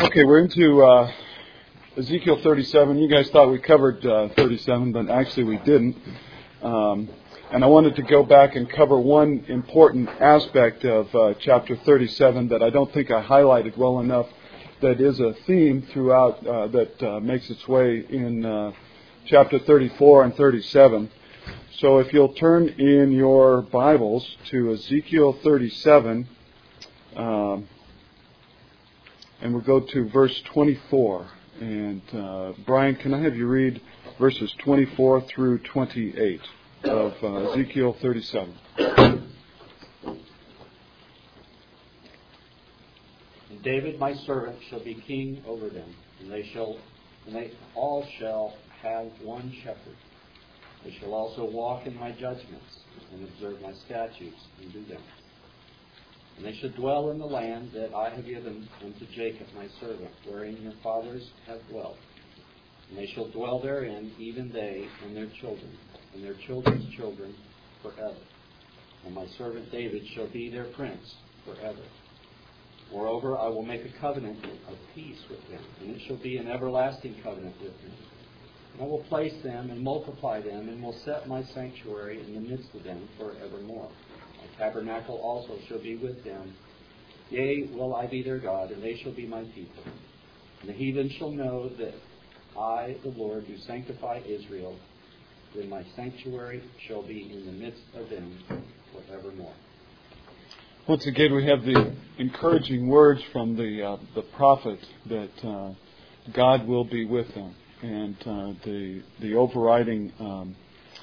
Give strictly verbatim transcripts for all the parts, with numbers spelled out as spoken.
Okay, we're into uh, Ezekiel thirty-seven. You guys thought we covered uh, thirty-seven, but actually we didn't. Um, and I wanted to go back and cover one important aspect of uh, chapter thirty-seven that I don't think I highlighted well enough, that is a theme throughout uh, that uh, makes its way in uh, chapter thirty-four and thirty-seven. So if you'll turn in your Bibles to Ezekiel thirty-seven, um, and we'll go to verse twenty-four. And uh, Brian, can I have you read verses twenty-four through twenty-eight of uh, Ezekiel thirty-seven? And David, my servant, shall be king over them, and they shall, and they all shall have one shepherd. They shall also walk in my judgments and observe my statutes and do them. And they shall dwell in the land that I have given unto Jacob my servant, wherein your fathers have dwelt. And they shall dwell therein, even they and their children, and their children's children forever. And my servant David shall be their prince forever. Moreover, I will make a covenant of peace with them, and it shall be an everlasting covenant with them. And I will place them and multiply them, and will set my sanctuary in the midst of them forevermore. My tabernacle also shall be with them. Yea, will I be their God, and they shall be my people. And the heathen shall know that I, the Lord, do sanctify Israel. Then my sanctuary shall be in the midst of them forevermore. Once again, we have the encouraging words from the uh, the prophet that uh, God will be with them, and uh, the the overriding um,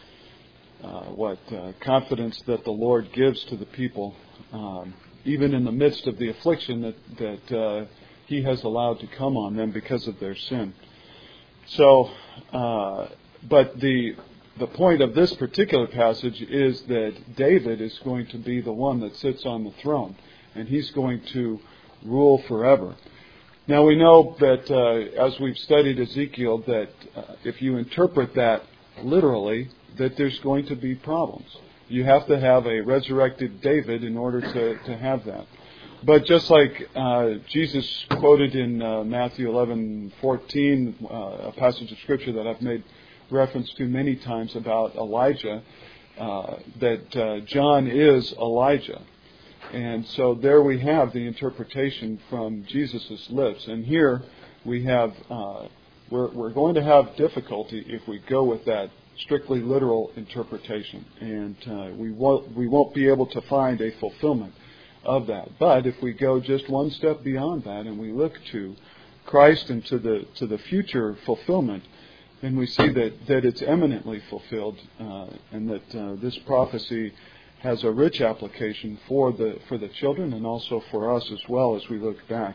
uh, what uh, confidence that the Lord gives to the people, um, even in the midst of the affliction that that uh, He has allowed to come on them because of their sin. So, uh, but the The point of this particular passage is that David is going to be the one that sits on the throne, and he's going to rule forever. Now we know that uh, as we've studied Ezekiel, that uh, if you interpret that literally, that there's going to be problems. You have to have a resurrected David in order to, to have that. But just like uh, Jesus quoted in uh, Matthew eleven fourteen, uh, a passage of Scripture that I've made reference to many times about Elijah, uh, that uh, John is Elijah. And so there we have the interpretation from Jesus' lips. And here we have, uh, we're, we're going to have difficulty if we go with that strictly literal interpretation. And uh, we won't, we won't be able to find a fulfillment of that. But if we go just one step beyond that and we look to Christ and to the, to the future fulfillment, and we see that, that it's eminently fulfilled, uh, and that uh, this prophecy has a rich application for the for the children and also for us as well as we look back.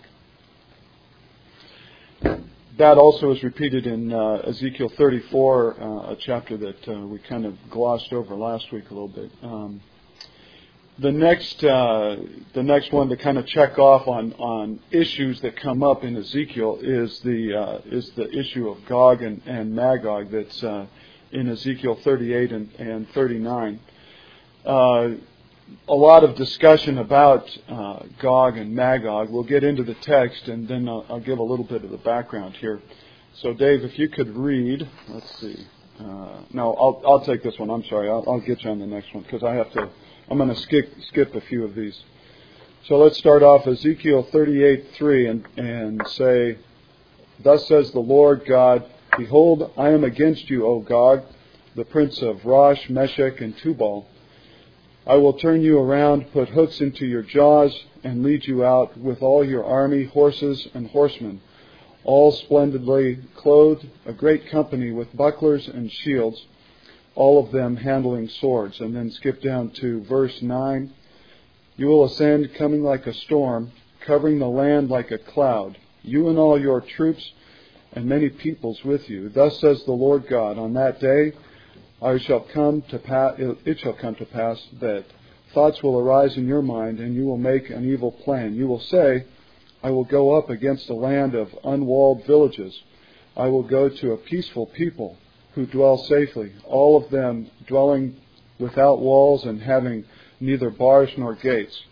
That also is repeated in uh, Ezekiel thirty-four, uh, a chapter that uh, we kind of glossed over last week a little bit. Um, The next, uh, the next one to kind of check off on, on issues that come up in Ezekiel is the uh, is the issue of Gog and, and Magog that's uh, in Ezekiel thirty-eight and, and thirty-nine. Uh, a lot of discussion about uh, Gog and Magog. We'll get into the text and then I'll, I'll give a little bit of the background here. So, Dave, if you could read. Let's see. Uh, no, I'll I'll take this one. I'm sorry. I'll, I'll get you on the next one because I have to. I'm going to skip skip a few of these. So let's start off Ezekiel thirty-eight three and, and say, Thus says the Lord God, Behold, I am against you, O Gog, the prince of Rosh, Meshech, and Tubal. I will turn you around, put hooks into your jaws, and lead you out with all your army, horses, and horsemen, all splendidly clothed, a great company with bucklers and shields, all of them handling swords. And then skip down to verse nine. You will ascend coming like a storm, covering the land like a cloud, you and all your troops and many peoples with you. Thus says the Lord God, on that day I shall come to pass, it shall come to pass that thoughts will arise in your mind, and you will make an evil plan. You will say, I will go up against a land of unwalled villages. I will go to a peaceful people who dwell safely, all of them dwelling without walls and having neither bars nor gates.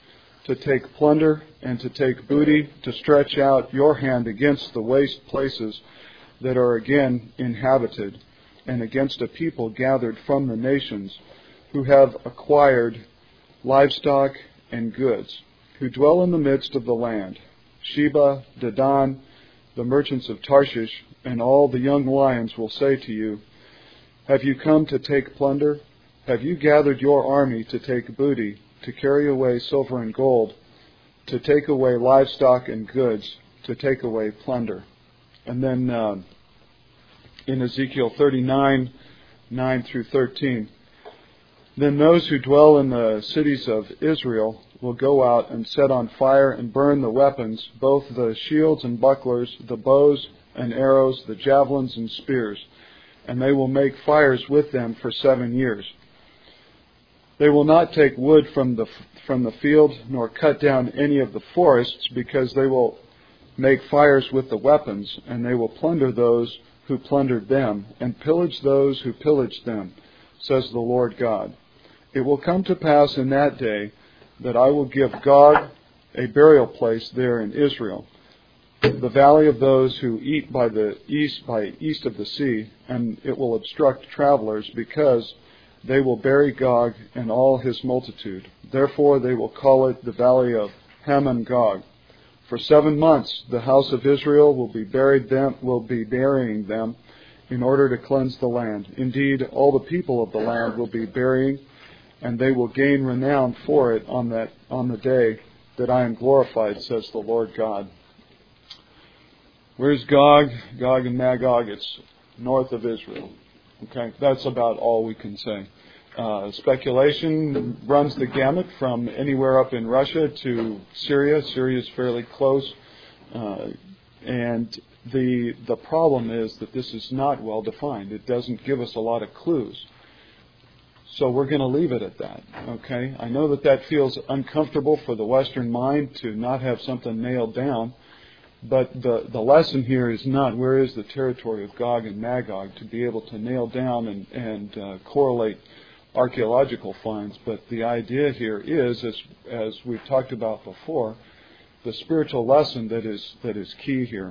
to take plunder and to take booty, to stretch out your hand against the waste places that are again inhabited, and against a people gathered from the nations, who have acquired livestock and goods, who dwell in the midst of the land, Sheba, Dedan, the merchants of Tarshish, and all the young lions will say to you, have you come to take plunder? Have you gathered your army to take booty, to carry away silver and gold, to take away livestock and goods, to take away plunder? And then uh, in Ezekiel thirty-nine, nine through thirteen, then those who dwell in the cities of Israel will go out and set on fire and burn the weapons, both the shields and bucklers, the bows and arrows, the javelins and spears, and they will make fires with them for seven years. They will not take wood from the from the field, nor cut down any of the forests, because they will make fires with the weapons, and they will plunder those who plundered them, and pillage those who pillaged them, says the Lord God. It will come to pass in that day that I will give Gog a burial place there in Israel, the valley of those who eat by the east by east of the sea, and it will obstruct travelers, because they will bury Gog and all his multitude. Therefore they will call it the valley of Hamon Gog. For seven months the house of Israel will be buried them will be burying them in order to cleanse the land. Indeed, all the people of the land will be burying, and they will gain renown for it on that on the day that I am glorified, says the Lord God. Where's Gog? Gog and Magog, it's north of Israel. Okay, that's about all we can say. Uh, speculation runs the gamut from anywhere up in Russia to Syria. Syria is fairly close. Uh, and the the problem is that this is not well defined. It doesn't give us a lot of clues. So we're going to leave it at that. Okay, I know that that feels uncomfortable for the Western mind to not have something nailed down. But the, the lesson here is not where is the territory of Gog and Magog to be able to nail down and, and uh, correlate archaeological finds. But the idea here is, as, as we've talked about before, the spiritual lesson that is that is key here.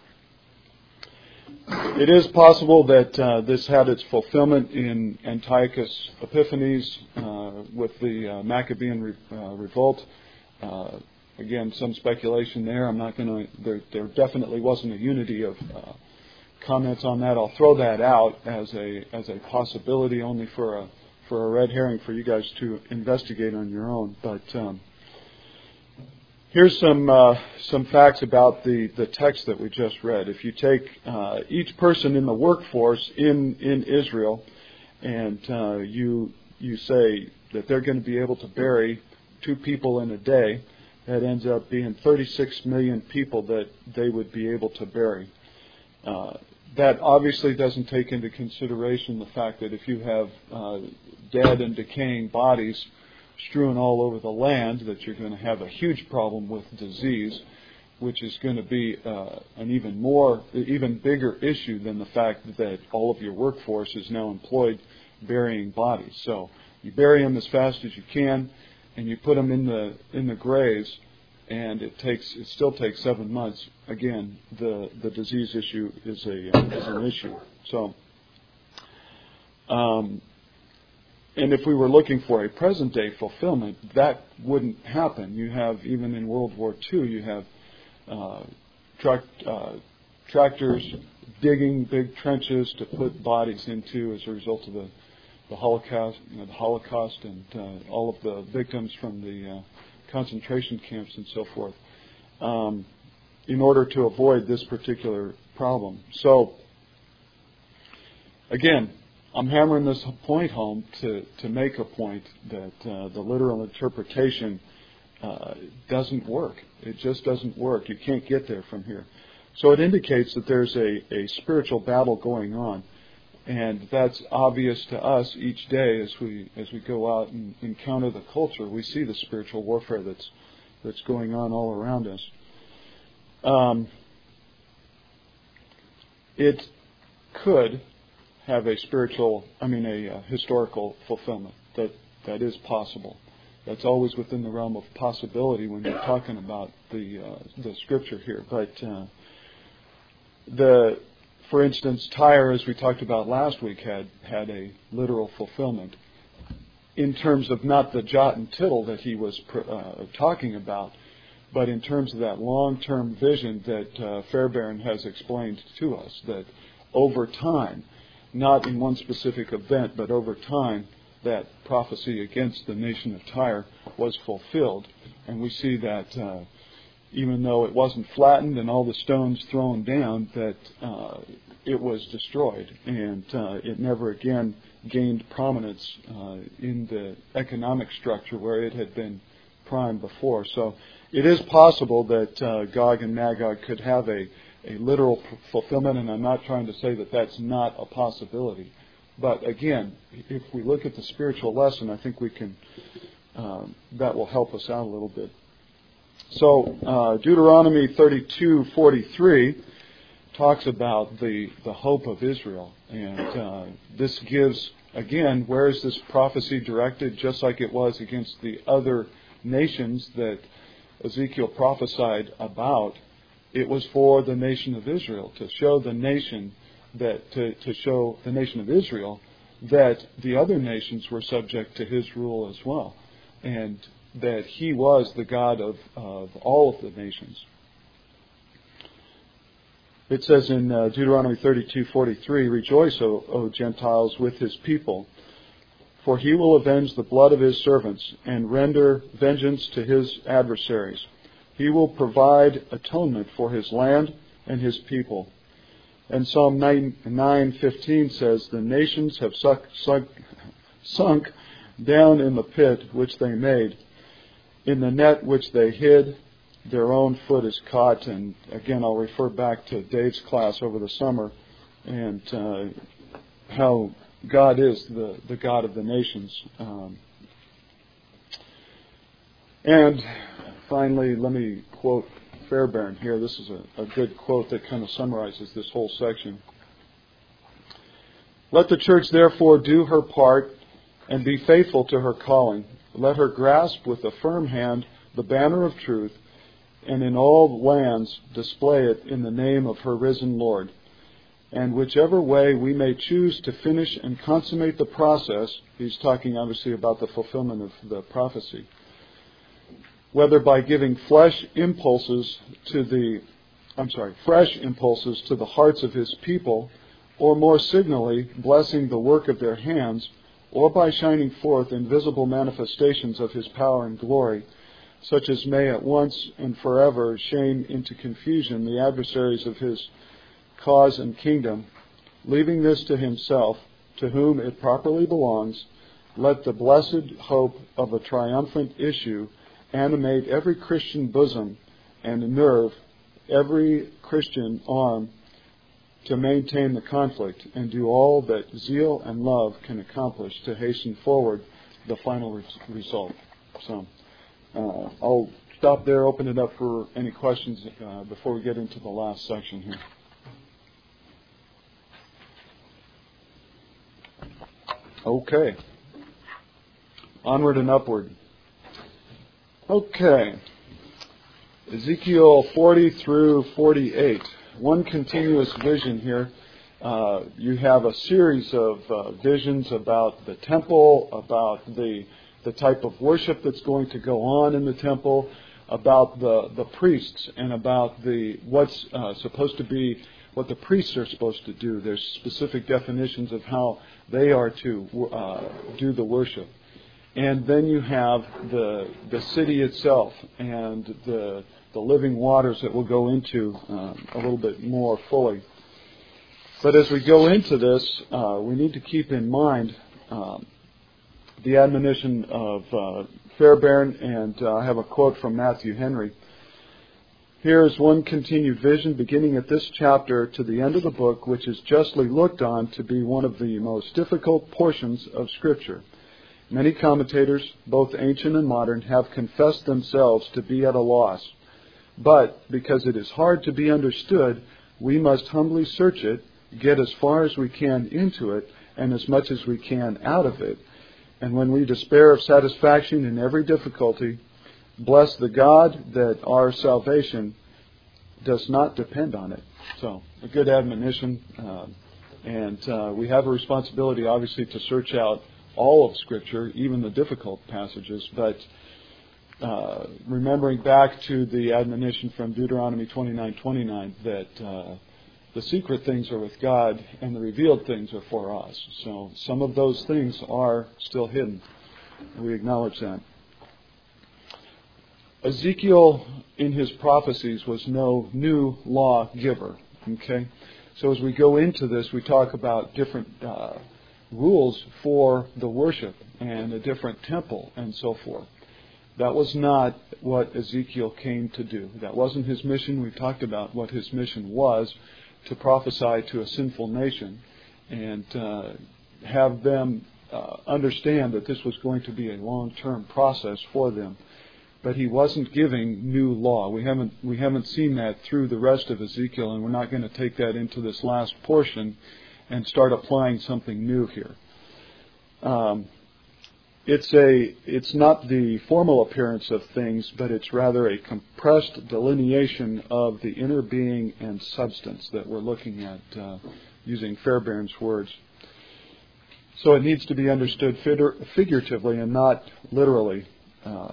It is possible that uh, this had its fulfillment in Antiochus Epiphanes uh, with the uh, Maccabean re, uh, revolt. Uh, Again, some speculation there. I'm not going to. There, there definitely wasn't a unity of uh, comments on that. I'll throw that out as a as a possibility, only for a for a red herring for you guys to investigate on your own. But um, here's some uh, some facts about the, the text that we just read. If you take uh, each person in the workforce in in Israel, and uh, you you say that they're going to be able to bury two people in a day, that ends up being thirty-six million people that they would be able to bury. Uh, that obviously doesn't take into consideration the fact that if you have uh, dead and decaying bodies strewn all over the land, that you're going to have a huge problem with disease, which is going to be uh, an even more, even bigger issue than the fact that all of your workforce is now employed burying bodies. So you bury them as fast as you can, and you put them in the in the graves, and it takes it still takes seven months. Again, the, the disease issue is a uh, is an issue. So, um, and if we were looking for a present day fulfillment, that wouldn't happen. You have, even in World War Two, you have uh, truck, uh, tractors digging big trenches to put bodies into as a result of the the Holocaust, you know, the Holocaust, and uh, all of the victims from the uh, concentration camps and so forth, um, in order to avoid this particular problem. So, again, I'm hammering this point home to, to make a point that uh, the literal interpretation uh, doesn't work. It just doesn't work. You can't get there from here. So it indicates that there's a, a spiritual battle going on. And that's obvious to us each day as we as we go out and encounter the culture. We see the spiritual warfare that's that's going on all around us. Um, it could have a spiritual, I mean, a uh, historical fulfillment. That that is possible. that's always within the realm of possibility when you're talking about the uh, the Scripture here. But uh, the, for instance, Tyre, as we talked about last week, had had a literal fulfillment in terms of not the jot and tittle that he was uh, talking about, but in terms of that long-term vision that uh, Fairbairn has explained to us, that over time, not in one specific event, but over time, that prophecy against the nation of Tyre was fulfilled. And we see that uh, even though it wasn't flattened and all the stones thrown down, that uh, it was destroyed, and uh, it never again gained prominence uh, in the economic structure where it had been prime before. So it is possible that uh, Gog and Magog could have a, a literal fulfillment, and I'm not trying to say that that's not a possibility. But again, if we look at the spiritual lesson, I think we can, um, that will help us out a little bit. So uh, Deuteronomy thirty-two forty-three talks about the, the hope of Israel. And uh, this gives, again, where is this prophecy directed? Just like it was against the other nations that Ezekiel prophesied about, it was for the nation of Israel, to show the nation that to, to show the nation of Israel that the other nations were subject to his rule as well, and that he was the God of, of all of the nations. It says in uh, Deuteronomy thirty-two forty-three, "Rejoice, O, o Gentiles, with his people, for he will avenge the blood of his servants and render vengeance to his adversaries. He will provide atonement for his land and his people." And Psalm nine fifteen says, "The nations have suck, sunk, sunk down in the pit which they made. In the net which they hid, their own foot is caught." And again, I'll refer back to Dave's class over the summer and uh, how God is the, the God of the nations. Um, and finally, let me quote Fairbairn here. This is a, a good quote that kind of summarizes this whole section. "Let the church therefore do her part and be faithful to her calling. Let her grasp with a firm hand the banner of truth, and in all lands display it in the name of her risen Lord. And whichever way we may choose to finish and consummate the process," he's talking obviously about the fulfillment of the prophecy, "whether by giving flesh impulses to the, I'm sorry, fresh impulses to the hearts of his people, or more signally blessing the work of their hands, or by shining forth invisible manifestations of his power and glory, such as may at once and forever shame into confusion the adversaries of his cause and kingdom, leaving this to himself, to whom it properly belongs, let the blessed hope of a triumphant issue animate every Christian bosom and nerve every Christian arm to maintain the conflict and do all that zeal and love can accomplish to hasten forward the final re- result." So uh, I'll stop there, open it up for any questions uh, before we get into the last section here. Okay. Onward and upward. Okay. Ezekiel forty through forty-eight. One continuous vision here. Uh, you have a series of uh, visions about the temple, about the the type of worship that's going to go on in the temple, about the, the priests, and about the what's uh, supposed to be, what the priests are supposed to do. There's specific definitions of how they are to uh, do the worship. And then you have the the city itself and the the living waters that we'll go into uh, a little bit more fully. But as we go into this, uh, we need to keep in mind um, the admonition of uh, Fairbairn, and uh, I have a quote from Matthew Henry. "Here is one continued vision beginning at this chapter to the end of the book, which is justly looked on to be one of the most difficult portions of Scripture. Many commentators, both ancient and modern, have confessed themselves to be at a loss. But because it is hard to be understood, we must humbly search it, get as far as we can into it, and as much as we can out of it, And when we despair of satisfaction in every difficulty, bless the God that our salvation does not depend on it. So, a good admonition. Uh, and uh, we have a responsibility, obviously, to search out all of Scripture, even the difficult passages. But uh, remembering back to the admonition from Deuteronomy twenty-nine twenty-nine, that uh, the secret things are with God and the revealed things are for us. So some of those things are still hidden. We acknowledge that. Ezekiel, in his prophecies, was no new law giver. Okay? So as we go into this, we talk about different uh, rules for the worship and a different temple and so forth. That was not what Ezekiel came to do. That wasn't his mission. We've talked about what his mission was, to prophesy to a sinful nation and uh, have them uh, understand that this was going to be a long-term process for them. But he wasn't giving new law. We haven't we haven't seen that through the rest of Ezekiel, and we're not going to take that into this last portion and start applying something new here. Um, it's a it's not the formal appearance of things, but it's rather a compressed delineation of the inner being and substance that we're looking at, uh, using Fairbairn's words. So it needs to be understood figuratively and not literally. Uh,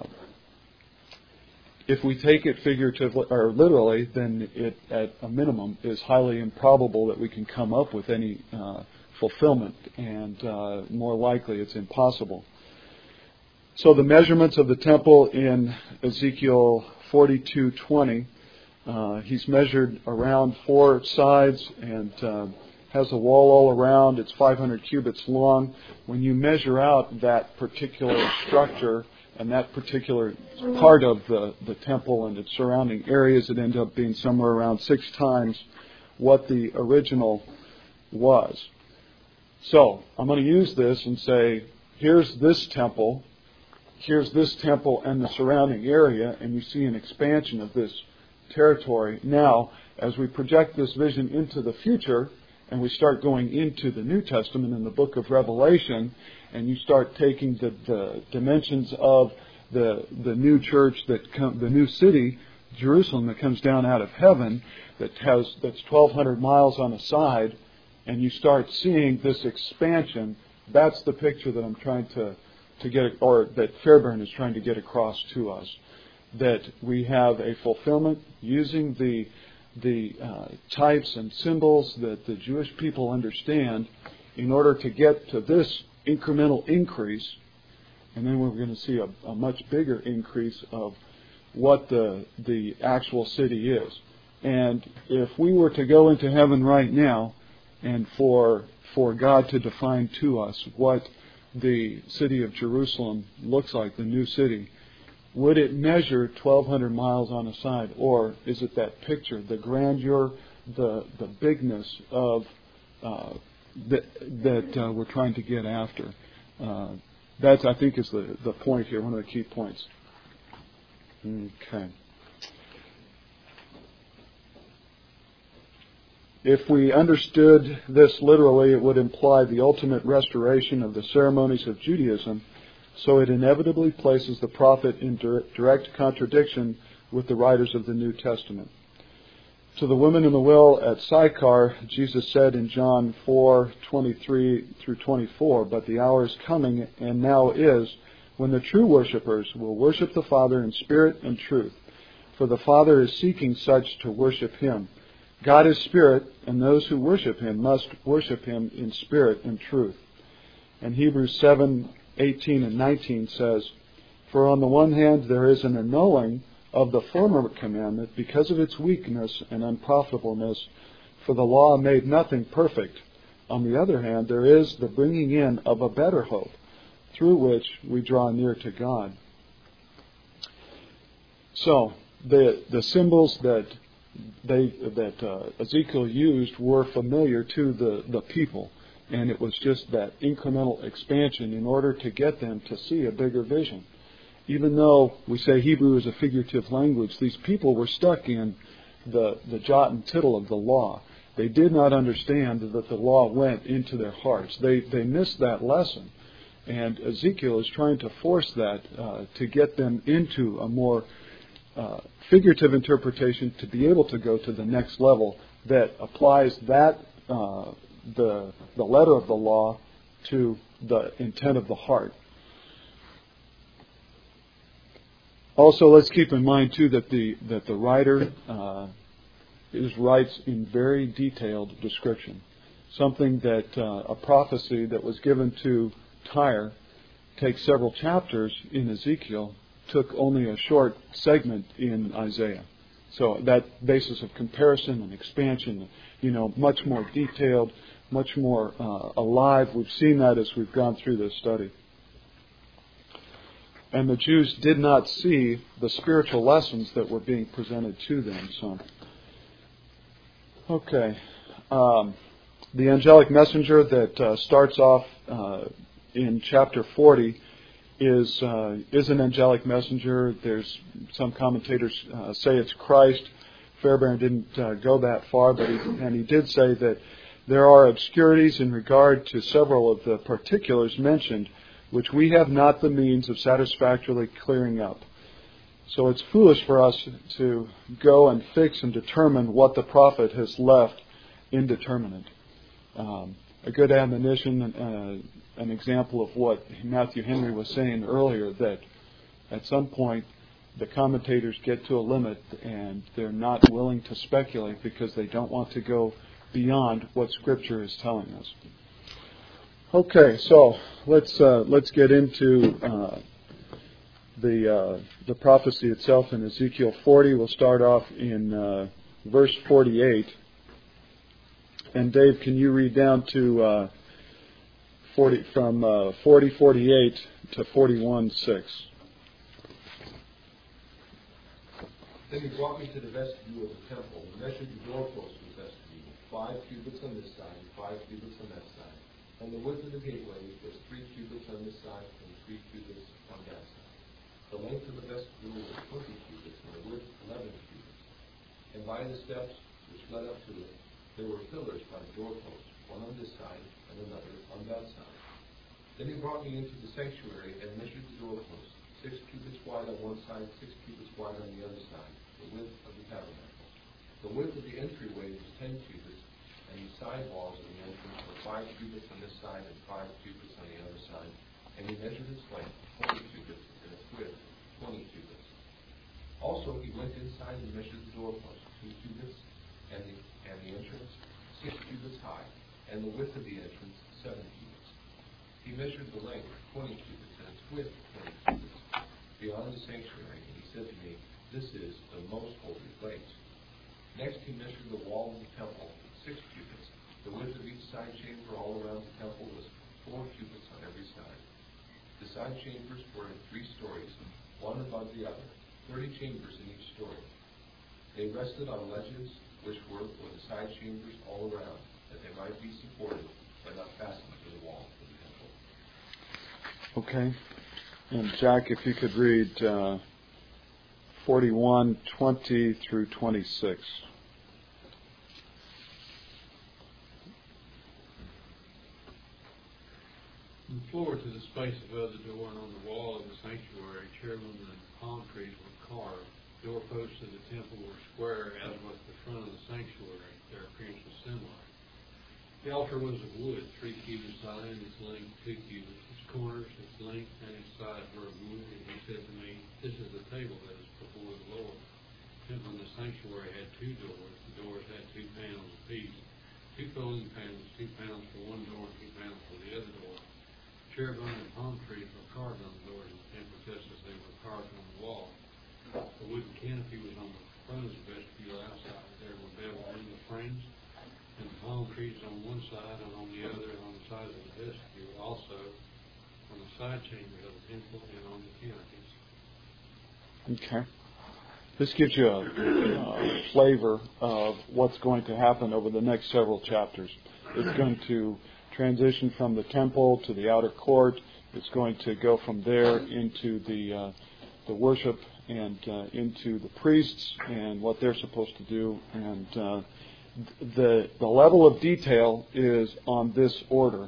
If we take it figuratively or literally, then it, at a minimum, is highly improbable that we can come up with any uh, fulfillment, and uh, more likely it's impossible. So the measurements of the temple in Ezekiel forty-two twenty, uh, he's measured around four sides and uh, has a wall all around. It's five hundred cubits long. When you measure out that particular structure and that particular part of the, the temple and its surrounding areas, it ends up being somewhere around six times what the original was. So I'm going to use this and say, here's this temple, here's this temple and the surrounding area, and you see an expansion of this territory. Now, as we project this vision into the future, and we start going into the New Testament in the book of Revelation, and you start taking the, the dimensions of the the new church that come, the new city, Jerusalem, that comes down out of heaven, that has that's twelve hundred miles on a side, and you start seeing this expansion. That's the picture that I'm trying to to get, or that Fairbairn is trying to get across to us. That we have a fulfillment using the the uh, types and symbols that the Jewish people understand in order to get to this incremental increase, and then we're going to see a, a much bigger increase of what the the actual city is. And if we were to go into heaven right now, and for for God to define to us what the city of Jerusalem looks like, the new city, would it measure twelve hundred miles on a side, or is it that picture, the grandeur, the the bigness of uh, that that uh, we're trying to get after? Uh, that, I think, is the the point here, one of the key points. Okay. If we understood this literally, it would imply the ultimate restoration of the ceremonies of Judaism. So it inevitably places the prophet in direct contradiction with the writers of the New Testament. To the woman in the well at Sychar, Jesus said in John four twenty-three through twenty-four, "But the hour is coming, and now is, when the true worshippers will worship the Father in spirit and truth. For the Father is seeking such to worship Him. God is spirit, and those who worship Him must worship Him in spirit and truth." And Hebrews seven eighteen and nineteen says, "For on the one hand there is an annulling of the former commandment because of its weakness and unprofitableness, for the law made nothing perfect. On the other hand, there is the bringing in of a better hope, through which we draw near to God." So, the the symbols that they that uh, Ezekiel used were familiar to the, the people. And it was just that incremental expansion in order to get them to see a bigger vision. Even though we say Hebrew is a figurative language, these people were stuck in the, the jot and tittle of the law. They did not understand that the law went into their hearts. They they missed that lesson. And Ezekiel is trying to force that uh, to get them into a more uh, figurative interpretation to be able to go to the next level that applies that uh, the the letter of the law to the intent of the heart. Also, let's keep in mind too that the that the writer uh, is writes in very detailed description. Something that uh, a prophecy that was given to Tyre takes several chapters in Ezekiel, took only a short segment in Isaiah. So that basis of comparison and expansion, you know, much more detailed, much more uh, alive. We've seen that as we've gone through this study. And the Jews did not see the spiritual lessons that were being presented to them. So, okay. Um, the angelic messenger that uh, starts off uh, in chapter forty is uh, is an angelic messenger. There's some commentators uh, say it's Christ. Fairbairn didn't uh, go that far, but he, and he did say that there are obscurities in regard to several of the particulars mentioned, which we have not the means of satisfactorily clearing up. So it's foolish for us to go and fix and determine what the prophet has left indeterminate. Um, a good admonition, uh, an example of what Matthew Henry was saying earlier, that at some point the commentators get to a limit and they're not willing to speculate because they don't want to go beyond what Scripture is telling us. Okay, so let's uh, let's get into uh, the uh, the prophecy itself in Ezekiel forty. We'll start off in uh, verse forty-eight. And Dave, can you read down to uh, forty from uh, forty forty-eight to forty-one six? Then he brought me to the vestibule of the temple and measured the doorpost of the vestibule, five cubits on this side, five cubits on that side. And the width of the gateway was three cubits on this side and three cubits on that side. The length of the vestibule was twenty cubits and the width eleven cubits. And by the steps which led up to it, there were pillars by the doorpost, one on this side and another on that side. Then he brought me into the sanctuary and measured the doorpost, six cubits wide on one side, six cubits wide on the other side, the width of the tabernacle. The width of the entryway was ten cubits, and the side walls of the entrance were five cubits on this side and five cubits on the other side. And he measured its length, twenty cubits, and its width, twenty cubits. Also he went inside and measured the doorpost, two cubits, and the, and the entrance, six cubits high, and the width of the entrance, seven cubits. He measured the length, twenty cubits, and its width, twenty cubits, beyond the sanctuary, and he said to me, "This is the most holy place." Next he measured the wall of the temple, six cubits. The width of each side chamber all around the temple was four cubits on every side. The side chambers were in three stories, one above the other, thirty chambers in each story. They rested on ledges, which were for the side chambers all around, that they might be supported but not fastened to the wall of the temple. Okay. And Jack, if you could read uh, forty-one twenty through twenty-six. From the floor to the space above the door and on the wall of the sanctuary, cherubim and palm trees were carved. Doorposts of the temple were square, as was the front of the sanctuary. Their appearance was similar. The altar was of wood, three cubits high, and its length two cubits. Its corners, its length, and its sides were of wood. And he said to me, "This is the table that is before the Lord." The temple in the sanctuary had two doors. The doors had two panels apiece, two folding panels, two panels for one door and two panels for the other door. Cherubim and palm trees were carved on the doors of the temple, just as they were carved on the wall. The wooden canopy was on the front of the vestibule outside. There were beveled in the frames, and the palm trees on one side and on the other, and on the sides of the vestibule, also on the side chambers of the temple and on the canopies. Okay. This gives you a, a flavor of what's going to happen over the next several chapters. It's going to transition from the temple to the outer court. It's going to go from there into the uh, the worship and uh, into the priests and what they're supposed to do. And uh, the the level of detail is on this order.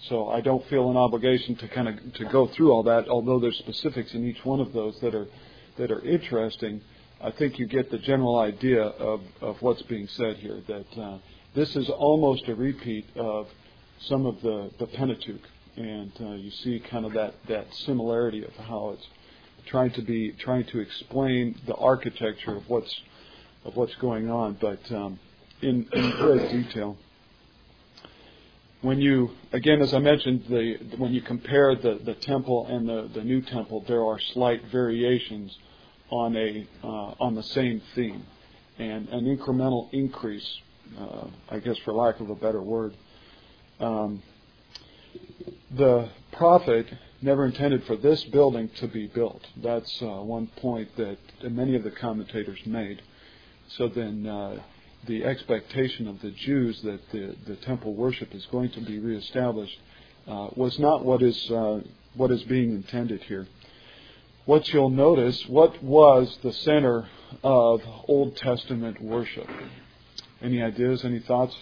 So I don't feel an obligation to kind of to go through all that, although there's specifics in each one of those that are that are interesting. I think you get the general idea of, of what's being said here, that uh, this is almost a repeat of some of the, the Pentateuch. And uh, you see kind of that, that similarity of how it's trying to be trying to explain the architecture of what's of what's going on, but um, in, in great detail. When you, again, as I mentioned, the, when you compare the, the temple and the, the new temple, there are slight variations on a uh, on the same theme, and an incremental increase, uh, I guess, for lack of a better word. Um, the prophet never intended for this building to be built. That's uh, one point that many of the commentators made. So then uh, the expectation of the Jews that the, the temple worship is going to be reestablished uh, was not what is uh, what is being intended here. What you'll notice, what was the center of Old Testament worship? Any ideas, any thoughts?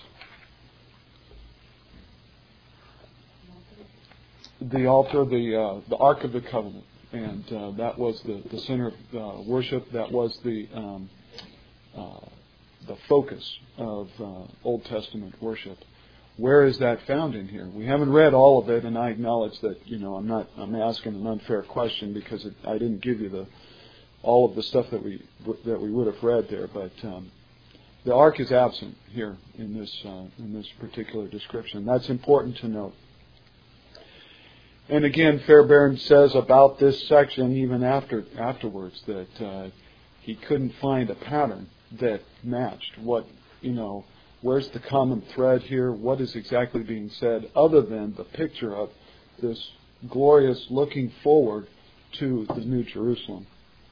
The altar, the uh, the Ark of the Covenant, and uh, that was the, the center of uh, worship. That was the um, uh, the focus of uh, Old Testament worship. Where is that found in here? We haven't read all of it, and I acknowledge that you know I'm not I'm asking an unfair question because it, I didn't give you the all of the stuff that we that we would have read there. But um, the Ark is absent here in this uh, in this particular description. That's important to note. And again, Fairbairn says about this section, even after afterwards, that uh, he couldn't find a pattern that matched what, you know, where's the common thread here? What is exactly being said other than the picture of this glorious looking forward to the New Jerusalem?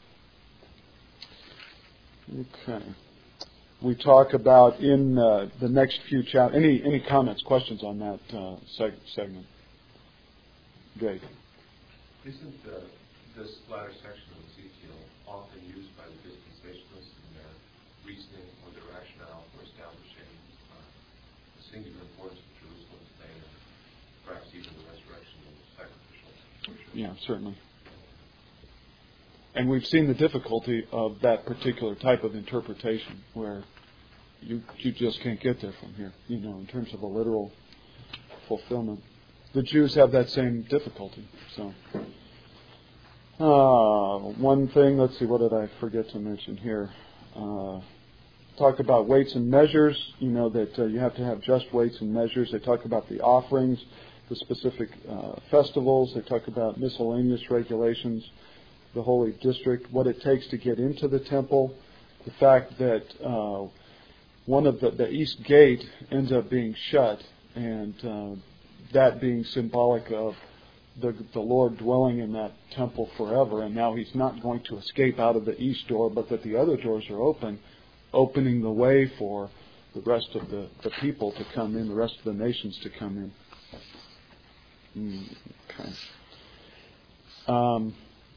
Okay. We talk about in uh, the next few chapters. Any, any comments, questions on that uh, seg- segment? Great. Isn't uh, this latter section of Ezekiel often used by the dispensationalists in their reasoning or their rationale for establishing uh, the singular importance of Jerusalem today, and perhaps even the resurrection of the sacrificial worship? Yeah, certainly. And we've seen the difficulty of that particular type of interpretation, where you you just can't get there from here, you know, in terms of a literal fulfillment. The Jews have that same difficulty. So, uh, one thing, let's see, what did I forget to mention here? Uh, talk about weights and measures, you know, that uh, you have to have just weights and measures. They talk about the offerings, the specific uh, festivals. They talk about miscellaneous regulations, the holy district, what it takes to get into the temple, the fact that uh, one of the, the east gate ends up being shut, and uh, that being symbolic of the, the Lord dwelling in that temple forever, and now He's not going to escape out of the east door, but that the other doors are open, opening the way for the rest of the, the people to come in, the rest of the nations to come in. Okay. Um,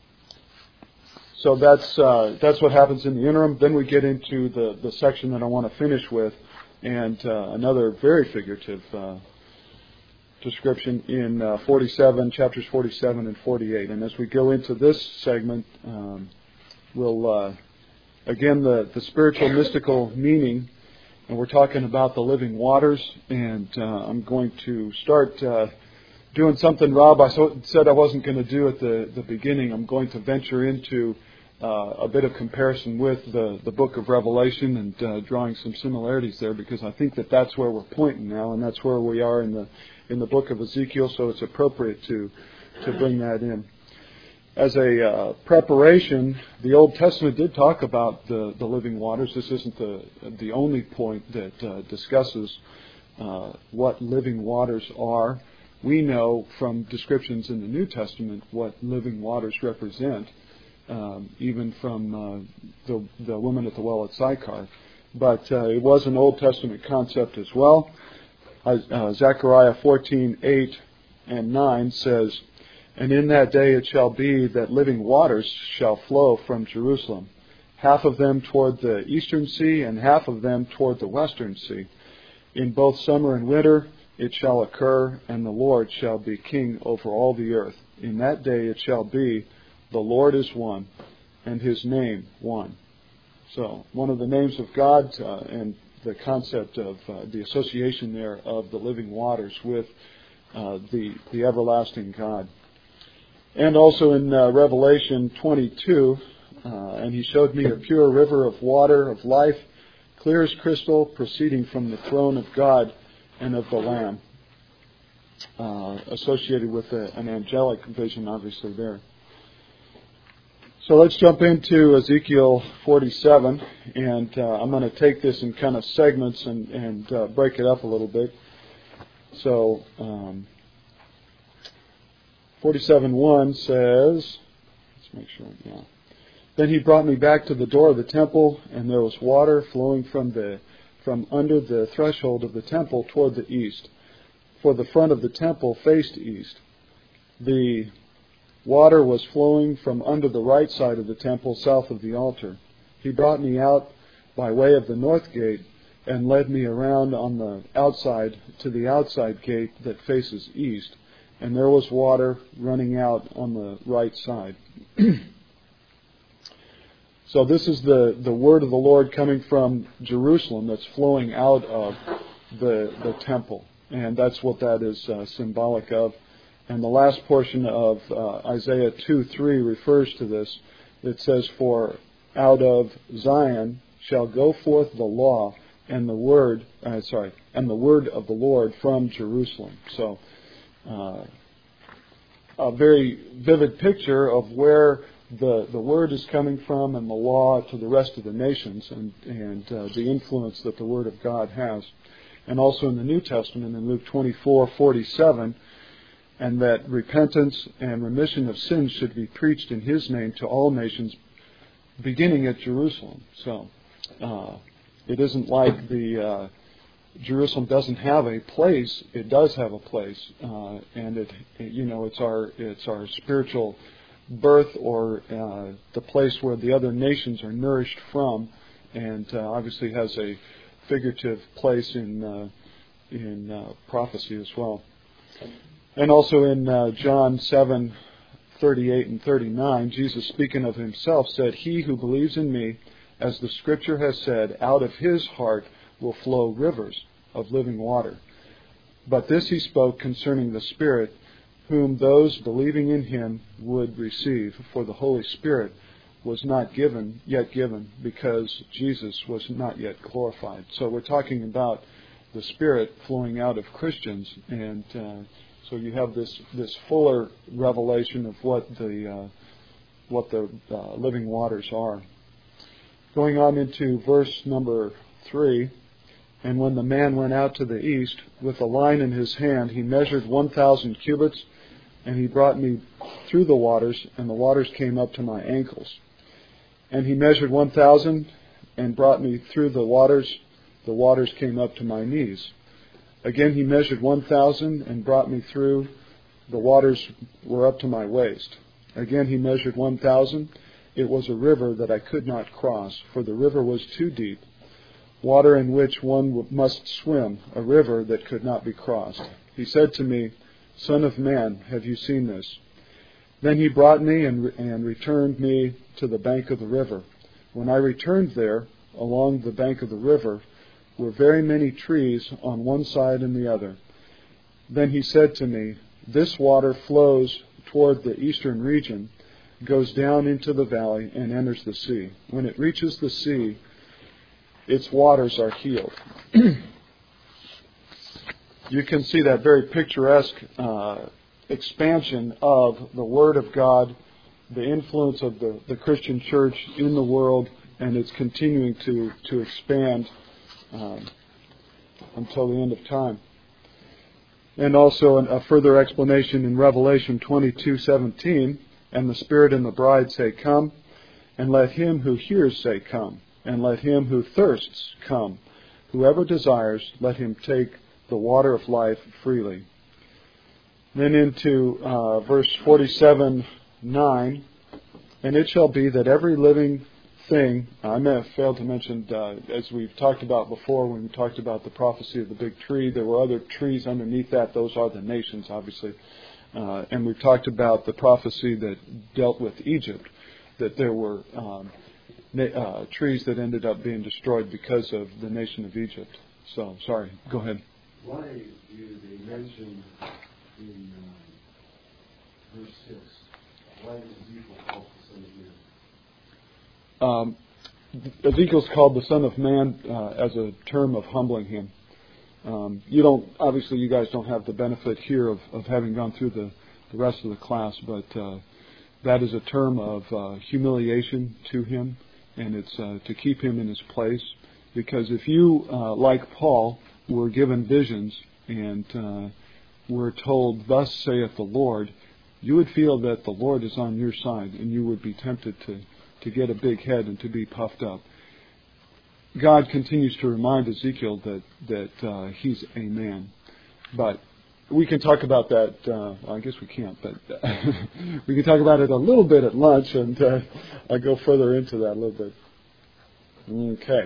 so that's uh, that's what happens in the interim. Then we get into the, the section that I want to finish with, and uh, another very figurative uh description in uh, forty-seven, chapters forty-seven and forty-eight. And as we go into this segment, um, we'll, uh, again, the, the spiritual mystical meaning, and we're talking about the living waters, and uh, I'm going to start uh, doing something, Rob, I so, said I wasn't going to do at the, the beginning. I'm going to venture into uh, a bit of comparison with the, the book of Revelation and uh, drawing some similarities there, because I think that that's where we're pointing now, and that's where we are in the in the book of Ezekiel, so it's appropriate to to bring that in. As a uh, preparation, the Old Testament did talk about the, the living waters. This isn't the the only point that uh, discusses uh, what living waters are. We know from descriptions in the New Testament what living waters represent, um, even from uh, the, the woman at the well at Sychar. But uh, it was an Old Testament concept as well. Uh, Zechariah fourteen, eight and nine says, "And in that day it shall be that living waters shall flow from Jerusalem, half of them toward the eastern sea and half of them toward the western sea. In both summer and winter it shall occur, and the Lord shall be king over all the earth. In that day it shall be, the Lord is one, and his name one. So, one of the names of God uh, and the concept of uh, the association there of the living waters with uh, the, the everlasting God. And also in uh, Revelation twenty-two, uh, and he showed me a pure river of water of life, clear as crystal, proceeding from the throne of God and of the Lamb, uh, associated with a, an angelic vision, obviously, there. So let's jump into Ezekiel forty-seven, and uh, I'm going to take this in kind of segments and, and uh, break it up a little bit. So, um, forty-seven one says, let's make sure, yeah. Then he brought me back to the door of the temple, and there was water flowing from the from under the threshold of the temple toward the east. For the front of the temple faced east. The water was flowing from under the right side of the temple, south of the altar. He brought me out by way of the north gate and led me around on the outside to the outside gate that faces east. And there was water running out on the right side. So this is the, the word of the Lord coming from Jerusalem that's flowing out of the, the temple. And that's what that is uh, symbolic of. And the last portion of uh, Isaiah two three refers to this. It says, for out of Zion shall go forth the law and the word, uh, sorry, and the word of the Lord from Jerusalem. So, uh, a very vivid picture of where the the word is coming from and the law to the rest of the nations, and, and uh, the influence that the word of God has. And also in the New Testament, in Luke twenty-four forty-seven, and that repentance and remission of sins should be preached in his name to all nations, beginning at Jerusalem. So, uh, it isn't like the uh, Jerusalem doesn't have a place. It does have a place, uh, and it, you know, it's our it's our spiritual birth, or uh, the place where the other nations are nourished from, and uh, obviously has a figurative place in uh, in uh, prophecy as well. And also in uh, John seven thirty-eight and thirty-nine, Jesus, speaking of himself, said, he who believes in me, as the scripture has said, out of his heart will flow rivers of living water. But this he spoke concerning the Spirit, whom those believing in him would receive, for the Holy Spirit was not given, yet given, because Jesus was not yet glorified. So we're talking about the Spirit flowing out of Christians, and uh, so you have this this fuller revelation of what the uh, what the uh, living waters are. Going on into verse number three, and when the man went out to the east with a line in his hand, he measured one thousand cubits, and he brought me through the waters, and the waters came up to my ankles. And he measured one thousand and brought me through the waters. The waters came up to my knees. Again he measured one thousand and brought me through. The waters were up to my waist. Again he measured one thousand. It was a river that I could not cross, for the river was too deep, water in which one must swim, a river that could not be crossed. He said to me, Son of man, have you seen this? Then he brought me and, and returned me to the bank of the river. When I returned there, along the bank of the river, were very many trees on one side and the other. Then he said to me, this water flows toward the eastern region, goes down into the valley, and enters the sea. When it reaches the sea, its waters are healed. You can see that very picturesque uh, expansion of the Word of God, the influence of the, the Christian church in the world, and it's continuing to, to expand um, until the end of time. And also an, a further explanation in Revelation twenty-two seventeen, and the Spirit and the bride say, come, and let him who hears say, come, and let him who thirsts come. Whoever desires, let him take the water of life freely. Then into uh, verse forty-seven nine, and it shall be that every living thing, I may have failed to mention, uh, as we've talked about before, when we talked about the prophecy of the big tree, there were other trees underneath that. Those are the nations, obviously. Uh, and we've talked about the prophecy that dealt with Egypt, that there were um, na- uh, trees that ended up being destroyed because of the nation of Egypt. So, sorry, go ahead. Why do they mention in uh, verse six, why is Ezekiel called the Son of Man? Um, Ezekiel's called the Son of Man uh, as a term of humbling him. Um, you don't, obviously, you guys don't have the benefit here of, of having gone through the, the rest of the class, but uh, that is a term of uh, humiliation to him, and it's uh, to keep him in his place. Because if you, uh, like Paul, were given visions and uh, were told, "Thus saith the Lord," you would feel that the Lord is on your side, and you would be tempted to. to get a big head and to be puffed up. God continues to remind Ezekiel that that uh, he's a man. But we can talk about that, uh, well, I guess we can't, but we can talk about it a little bit at lunch, and uh, I'll go further into that a little bit. Okay.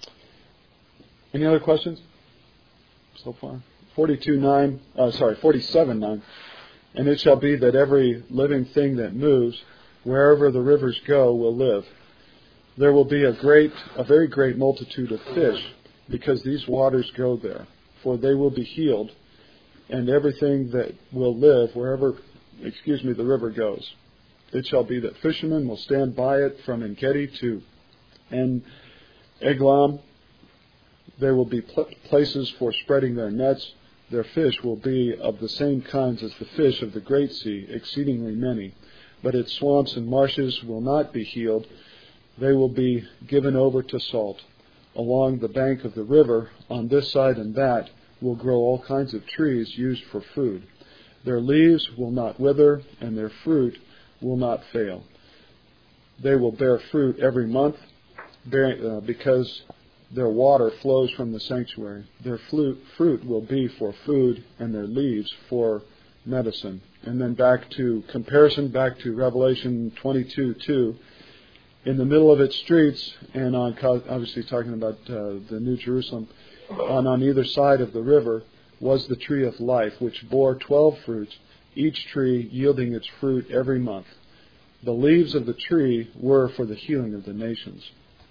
Any other questions so far? forty-two nine, uh, sorry, forty-seven nine. And it shall be that every living thing that moves, wherever the rivers go, will live. There will be a great, a very great multitude of fish, because these waters go there. For they will be healed, and everything that will live, wherever, excuse me, the river goes. It shall be that fishermen will stand by it from En-gedi to En-eglam. There will be pl- places for spreading their nets. Their fish will be of the same kinds as the fish of the great sea, exceedingly many. But its swamps and marshes will not be healed. They will be given over to salt. Along the bank of the river, on this side and that, will grow all kinds of trees used for food. Their leaves will not wither, and their fruit will not fail. They will bear fruit every month, bear, uh, because their water flows from the sanctuary. Their fruit, fruit will be for food, and their leaves for medicine. And then back to comparison, back to Revelation twenty-two two. In the middle of its streets, and on obviously talking about uh, the New Jerusalem, on, on either side of the river was the tree of life, which bore twelve fruits, each tree yielding its fruit every month. The leaves of the tree were for the healing of the nations.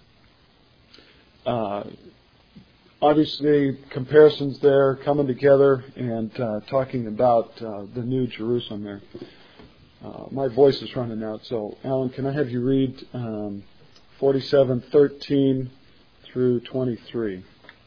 Uh, obviously, comparisons there coming together and uh, talking about uh, the New Jerusalem there. Uh, my voice is running out, so Alan, can I have you read um, forty-seven thirteen through twenty-three?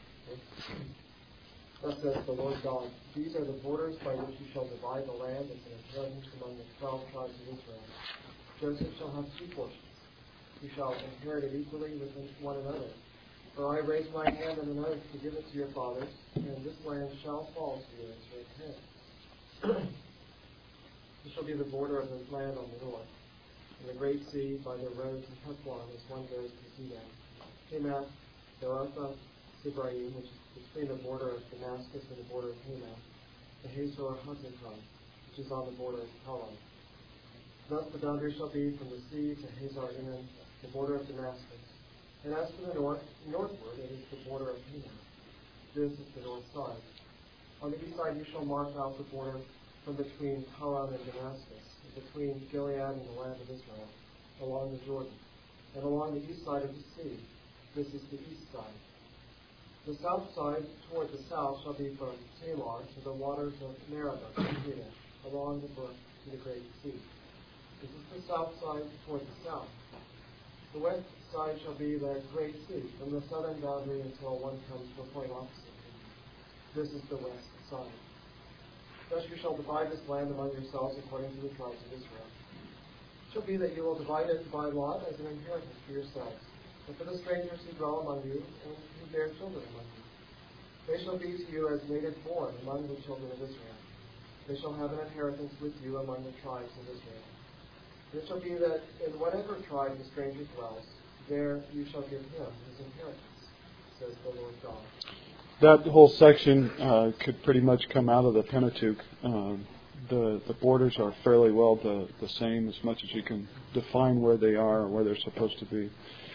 Thus says the Lord God, these are the borders by which you shall divide the land as an inheritance among the twelve tribes of Israel. Joseph shall have two portions. You shall inherit it equally with one another. For I raised my hand on an oath to give it to your fathers, and this land shall fall to you as your inheritance. This shall be the border of the land on the north, and the great sea by the road to Hethlon as one goes to Zidon. Hamath, Beratha, Sibraim, which is between the border of Damascus and the border of Hamath, the Hazor Hazzikon, which is on the border of Haran. Thus the boundary shall be from the sea to Hazar Enan, the border of Damascus. And as for the north, northward, it is the border of Hamath. This is the north side. On the east side you shall mark out the border from between Haran and Damascus, and between Gilead and the land of Israel, along the Jordan, and along the east side of the sea. This is the east side. The south side toward the south shall be from Tamar to the waters of Meribah, along the brook to the great sea. This is the south side toward the south. The west side shall be the great sea, from the southern boundary until one comes to a point opposite. This is the west side. Thus you shall divide this land among yourselves according to the tribes of Israel. It shall be that you will divide it by lot as an inheritance for yourselves, and for the strangers who dwell among you, and who bear children among you. They shall be to you as native born among the children of Israel. They shall have an inheritance with you among the tribes of Israel. And it shall be that in whatever tribe the stranger dwells, there you shall give him his inheritance, says the Lord God. That whole section uh, could pretty much come out of the Pentateuch. Uh, the the borders are fairly well the, the same, as much as you can define where they are or where they're supposed to be.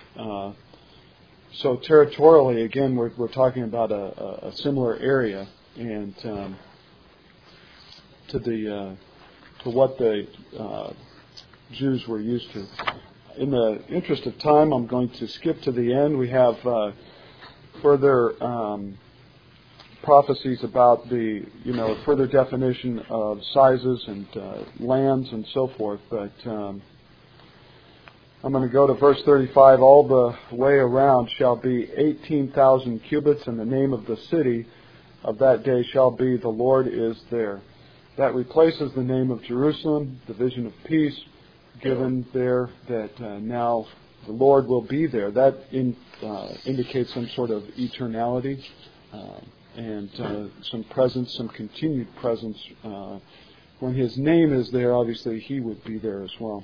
Uh, so territorially, again, we're, we're talking about a, a similar area, and um, to the uh, to what the uh, Jews were used to. In the interest of time, I'm going to skip to the end. We have uh, further um, prophecies about the, you know, further definition of sizes and uh, lands and so forth. But um, I'm going to go to verse thirty-five. All the way around shall be eighteen thousand cubits, and the name of the city of that day shall be the Lord is there. That replaces the name of Jerusalem, the vision of peace given there, that uh, now the Lord will be there. That in, uh, indicates some sort of eternality uh, and uh, some presence, some continued presence. Uh, when His name is there, obviously He would be there as well.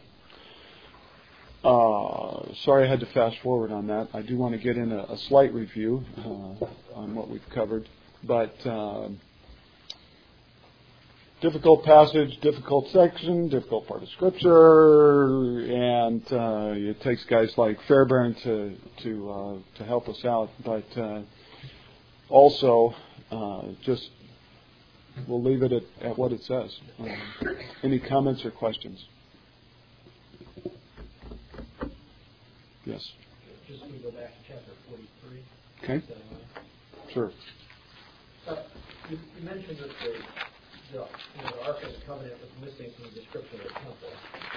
Uh, sorry I had to fast forward on that. I do want to get in a, a slight review uh, on what we've covered. But uh, difficult passage, difficult section, difficult part of Scripture, and uh, it takes guys like Fairbairn to to uh, to help us out. But uh, also, uh, just we'll leave it at, at what it says. Uh, any comments or questions? Yes. Just going to go back to chapter forty-three. Okay. Sure. Uh, you, you mentioned that the, the, you know, the Ark of the Covenant was missing from the description of the temple,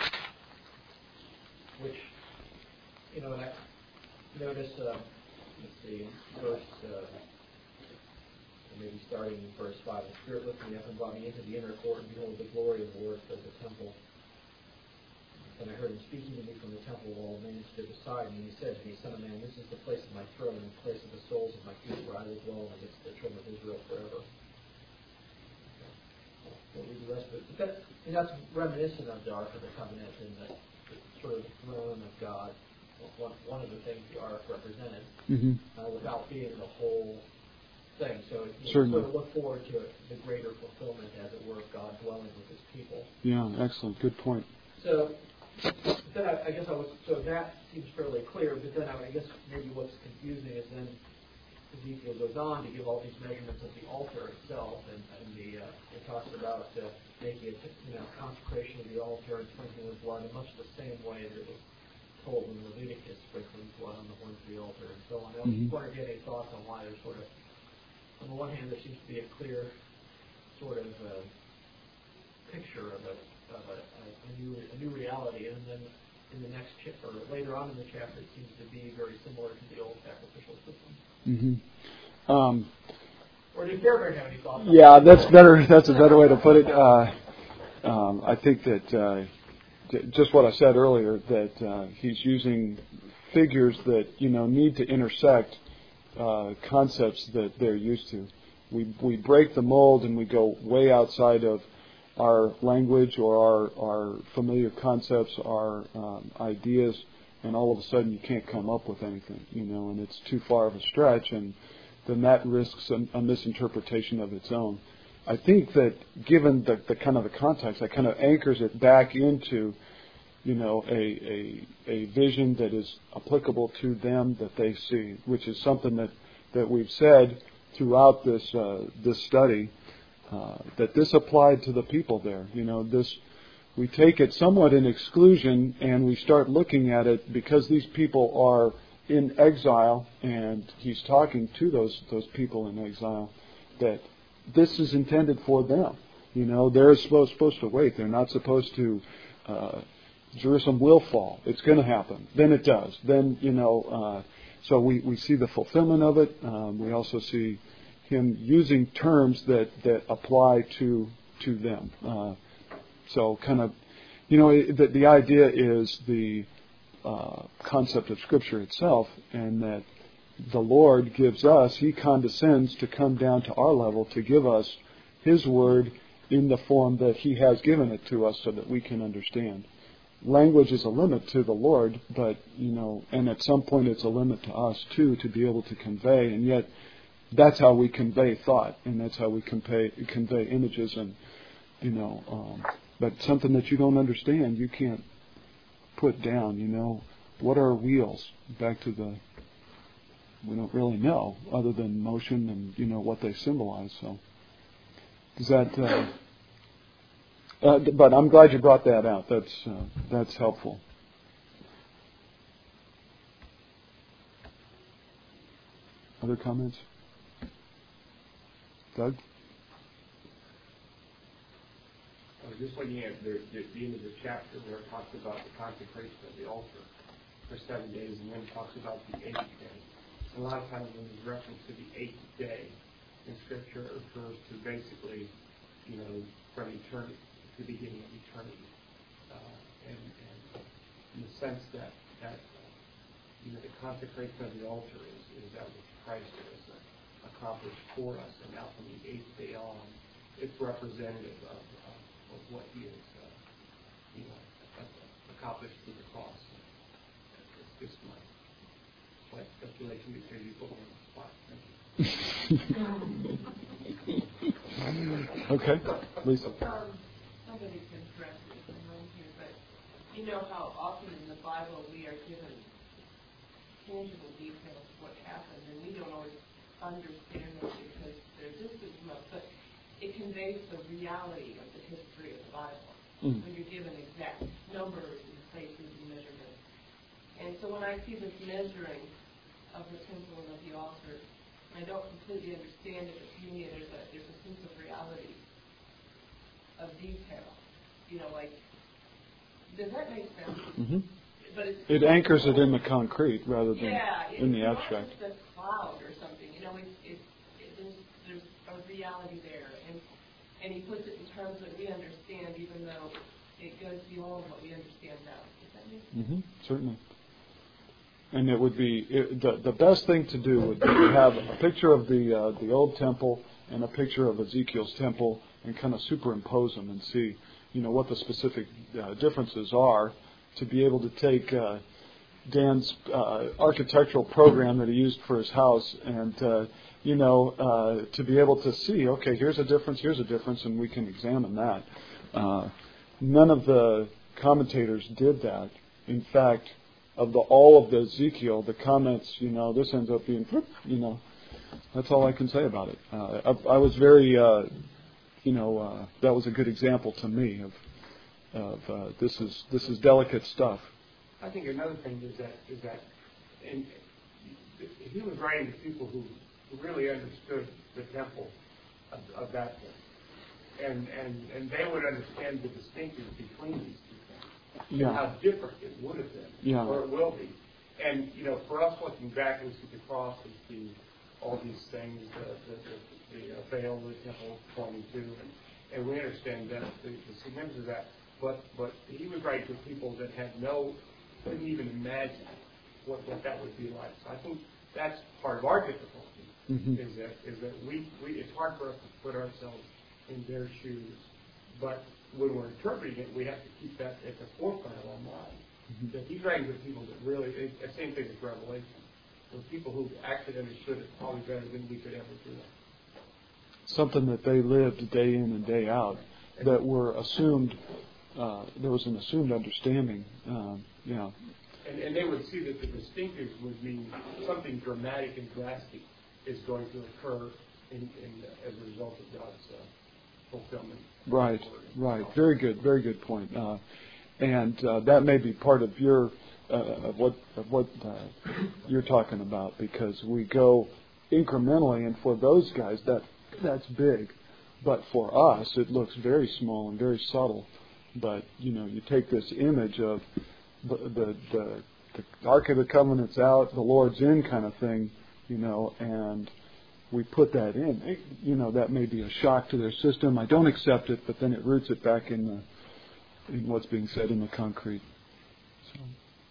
which, you know, and I notice, uh, let's see, verse, uh, maybe starting in verse five, the Spirit lifted me up and brought me into the inner court, and behold, the glory of the Lord filled the temple. And I heard Him speaking to me from the temple wall, and man stood beside me, and He said to me, Son of man, this is the place of my throne, and the place of the soles of my feet, where I will dwell amidst the children of Israel forever. We'll read the rest of it. But that, and that's reminiscent of the Ark of the Covenant, and the, the sort of throne of God. One, one of the things the Ark represented, Mm-hmm. uh, without being the whole thing. So you Certainly. sort of look forward to it, the greater fulfillment, as it were, of God dwelling with His people. Yeah, excellent. Good point. So then I, I guess I was, so that seems fairly clear, but then I, I guess maybe what's confusing is then Ezekiel goes on to give all these measurements of the altar itself, and, and the uh, it talks about uh, making a you know, consecration of the altar and sprinkling with blood in much the same way that it was told in Leviticus, sprinkling blood on the horns of the altar and so on. I was Mm-hmm. wondering if you had any thoughts on why there's sort of, on the one hand, there seems to be a clear sort of uh, picture of a of a, a, new, a new reality, and then in the next chapter, or later on in the chapter, it seems to be very similar to the old sacrificial system. Mm-hmm. Um, or did Fairbairn have any thoughts? yeah, that's better. That's a better way to put it. Uh, um, I think that uh, j- just what I said earlier, that uh, he's using figures that you know need to intersect uh, concepts that they're used to. We we break the mold and we go way outside of our language or our, our familiar concepts, our um, ideas, and all of a sudden you can't come up with anything, you know, and it's too far of a stretch, and then that risks a, a misinterpretation of its own. I think that given the, the kind of the context, that kind of anchors it back into, you know, a, a a vision that is applicable to them that they see, which is something that, that we've said throughout this uh, this study. Uh, that this applied to the people there. You know, this we take it somewhat in exclusion, and we start looking at it because these people are in exile, and he's talking to those those people in exile. That this is intended for them. You know, they're supposed supposed to wait. They're not supposed to. Uh, Jerusalem will fall. It's going to happen. Then it does. Then you know. Uh, so we we see the fulfillment of it. Um, we also see Him using terms that, that apply to to them. Uh, so kind of, you know, the, the idea is the uh, concept of Scripture itself, and that the Lord gives us, He condescends to come down to our level to give us His Word in the form that He has given it to us so that we can understand. Language is a limit to the Lord, but, you know, and at some point it's a limit to us too to be able to convey, and yet that's how we convey thought, and that's how we convey convey images, and you know. Um, but something that you don't understand, you can't put down. You know, what are wheels? Back to the, we don't really know other than motion and, you know, what they symbolize. So, does that, uh, uh, but I'm glad you brought that out. That's, uh, that's helpful. Other comments? Doug? I was just looking at the, the, the end of the chapter where it talks about the consecration of the altar for seven days, and then it talks about the eighth day. And a lot of times when there's reference to the eighth day in Scripture, it refers to basically, you know, from eternity, the beginning of eternity. Uh, and, and in the sense that, that you know, the consecration of the altar is, is that which Christ has uh, accomplished for us, and now from the eighth day on, it's representative of, of, of what He has, uh, you know, accomplished through the cross. It's just my, my speculation because you put me on the spot. Thank you. Okay, Lisa. Um, somebody can correct me if I'm wrong here, but you know how often in the Bible we are given tangible details of what happened, and we don't always understand them because they're distant from us, but it conveys the reality of the history of the Bible mm. when you're given exact numbers and places and measurements. And so when I see this measuring of the temple and of the altar, I don't completely understand it, but to me there's a, there's a sense of reality, of detail. You know, like, does that make sense? Mm-hmm. But it's, it anchors it in the concrete rather than yeah, in the it's abstract. Not just a cloud or something. You know, it's, it's, it, there's, there's a reality there, and and he puts it in terms that we understand, even though it goes beyond what we understand now. Does that make sense? Mm-hmm. Certainly. And it would be it, the the best thing to do would be to have a picture of the uh, the old temple and a picture of Ezekiel's temple, and kind of superimpose them and see, you know, what the specific uh, differences are, to be able to take uh, Dan's uh, architectural program that he used for his house, and uh, you know, uh, to be able to see, okay, here's a difference, here's a difference, and we can examine that. Uh, none of the commentators did that. In fact, of the all of the Ezekiel, the comments, you know, this ends up being, you know, that's all I can say about it. Uh, I, I was very, uh, you know, uh, that was a good example to me of, of uh, this is this is delicate stuff. I think another thing is that is that, and he was writing to people who, who really understood the temple of, of that thing, and and and they would understand the distinction between these two things, yeah. and how different it would have been, yeah. or it will be. And you know, for us looking back, we see the cross, we see all these things, the the, the, the uh, veil, the temple pointing to, and, and we understand that the, the significance of that. But but he was writing to people that had no, couldn't even imagine what, what that would be like. So I think that's part of our difficulty, mm-hmm. is that is that we, we it's hard for us to put ourselves in their shoes. But when we're interpreting it, we have to keep that at the forefront of our mind. Mm-hmm. That he's writing to people that really, it, the same thing as Revelation, with people who actually understood it probably better than we could ever do it. Something that they lived day in and day out, that were assumed. Uh, there was an assumed understanding, um, yeah. And, and they would see that the distinctives would mean something dramatic and drastic is going to occur in, in, as a result of God's uh, fulfillment. Right, right. Very good, very good point. Uh, and uh, that may be part of your uh, of what of what uh, you're talking about, because we go incrementally, and for those guys that that's big, but for us it looks very small and very subtle. But, you know, you take this image of the, the the the Ark of the Covenant's out, the Lord's in kind of thing, you know, and we put that in. It, you know, that may be a shock to their system. I don't accept it, but then it roots it back in the in what's being said in the concrete. So.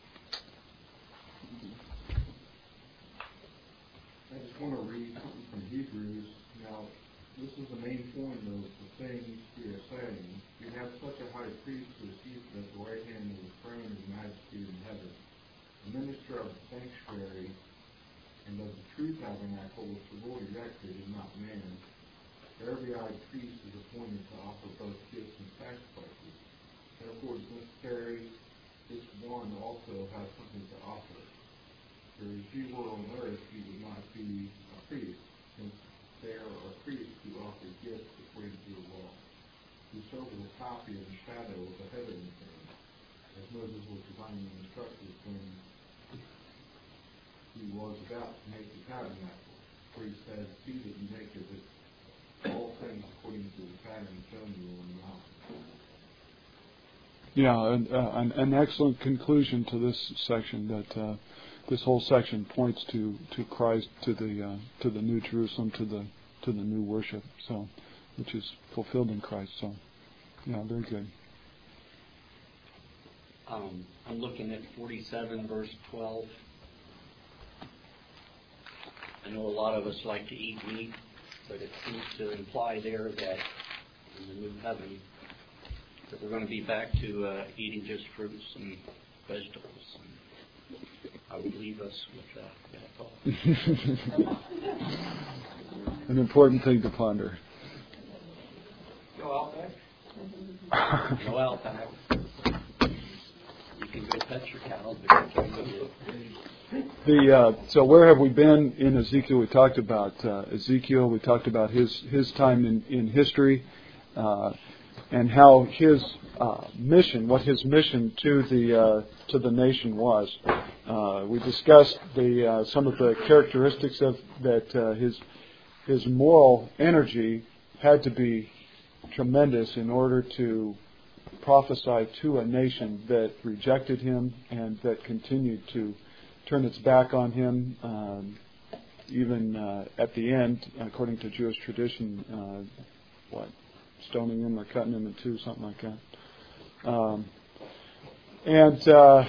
I just want to read something from Hebrews. Now, this is the main point of the things we are saying. We have such a high priest who is seated at the right hand of the throne of majesty in heaven, a minister of the sanctuary and of the true tabernacle which the Lord erected and not man. For every high priest is appointed to offer both gifts and sacrifices. Therefore it is necessary this one also has something to offer. For if he were on earth, he would not be a priest, since there are priests who offer gifts according to the law, who serve as a copy of the shadow of the heavenly things, as Moses was divinely instructed when he was about to make the tabernacle, for he said, "See that you make of it all things according to the pattern shown you on the mountain." Yeah, an, uh, an, an excellent conclusion to this section. That uh, this whole section points to, to Christ, to the uh, to the New Jerusalem, to the to the new worship. So, which is fulfilled in Christ. So, yeah, very good. Um, I'm looking at forty-seven, verse twelve. I know a lot of us like to eat meat, but it seems to imply there that in the new heaven that we're going to be back to uh, eating just fruits and vegetables. And I would leave us with that, that thought. An important thing to ponder. Go out back. Go out back. You can go pet your cows, but you can't go get The uh, so where have we been in Ezekiel? We talked about uh, Ezekiel. We talked about his his time in in history, uh, and how his uh, mission, what his mission to the uh, to the nation was. Uh, we discussed the uh, some of the characteristics of that uh, his his moral energy had to be tremendous in order to prophesy to a nation that rejected him and that continued to turn its back on him, um, even uh, at the end, according to Jewish tradition, uh, what, stoning him or cutting him in two, something like that. Um, and uh,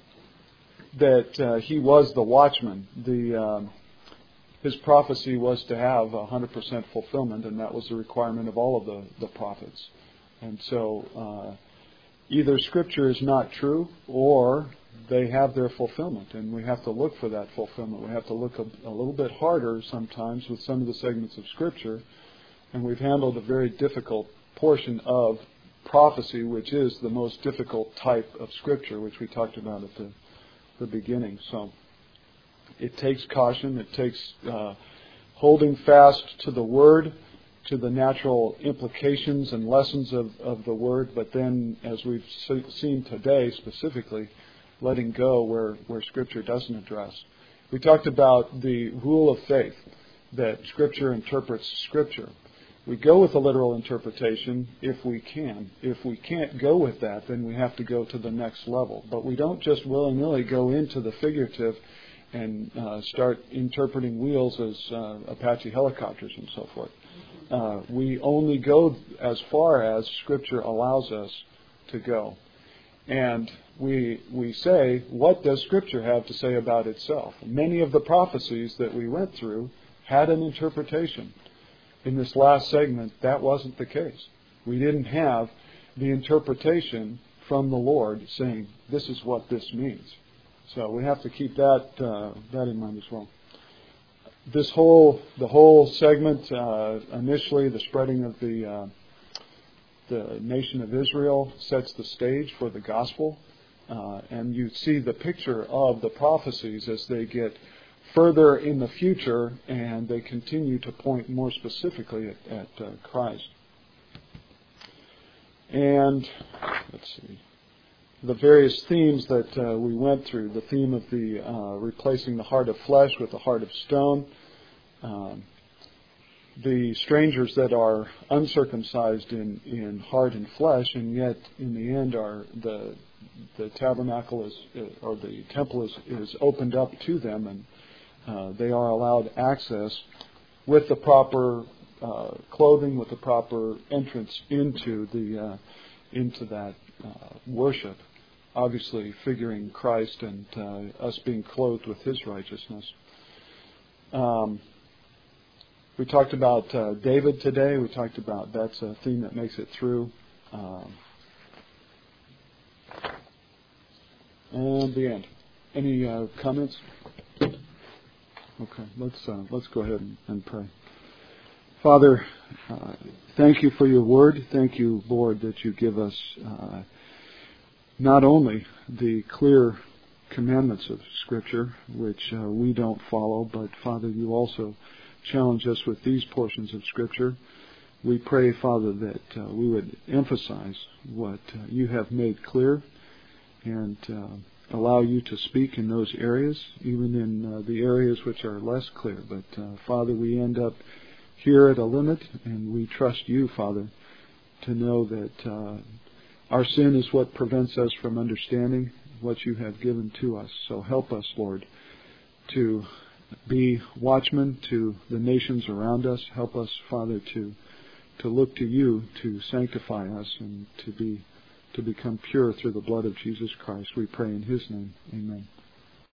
that uh, he was the watchman. The um, his prophecy was to have one hundred percent fulfillment, and that was the requirement of all of the, the prophets. And so uh, either Scripture is not true, or they have their fulfillment, and we have to look for that fulfillment. We have to look a, a little bit harder sometimes with some of the segments of Scripture, and we've handled a very difficult portion of prophecy, which is the most difficult type of Scripture, which we talked about at the, the beginning. So it takes caution, it takes uh, holding fast to the Word, to the natural implications and lessons of, of the Word, but then, as we've seen today specifically, letting go where, where Scripture doesn't address. We talked about the rule of faith, that Scripture interprets Scripture. We go with a literal interpretation if we can. If we can't go with that, then we have to go to the next level. But we don't just willy-nilly go into the figurative and uh, start interpreting wheels as uh, Apache helicopters and so forth. Uh, we only go as far as Scripture allows us to go. And we we say, what does Scripture have to say about itself? Many of the prophecies that we went through had an interpretation. In this last segment, that wasn't the case. We didn't have the interpretation from the Lord saying, this is what this means. So we have to keep that uh, that in mind as well. This whole the whole segment, uh, initially the spreading of the uh, the nation of Israel sets the stage for the gospel, uh, and you see the picture of the prophecies as they get further in the future, and they continue to point more specifically at, at uh, Christ. And let's see. The various themes that uh, we went through, the theme of the uh, replacing the heart of flesh with the heart of stone, um, the strangers that are uncircumcised in, in heart and flesh, and yet in the end are the the tabernacle is or the temple is, is opened up to them, and uh, they are allowed access with the proper uh, clothing, with the proper entrance into the uh, into that uh, worship. Obviously, figuring Christ and uh, us being clothed with His righteousness. Um, we talked about uh, David today. We talked about that's a theme that makes it through. Um, and the end. Any uh, comments? Okay, let's uh, let's go ahead and, and pray. Father, uh, thank you for your word. Thank you, Lord, that you give us Uh, not only the clear commandments of Scripture, which uh, we don't follow, but Father, you also challenge us with these portions of Scripture. We pray, Father, that uh, we would emphasize what uh, you have made clear and uh, allow you to speak in those areas, even in uh, the areas which are less clear. But, uh, Father, we end up here at a limit, and we trust you, Father, to know that uh, our sin is what prevents us from understanding what you have given to us. So help us, Lord, to be watchmen to the nations around us. Help us, Father, to to look to you to sanctify us and to be to become pure through the blood of Jesus Christ. We pray in his name. Amen.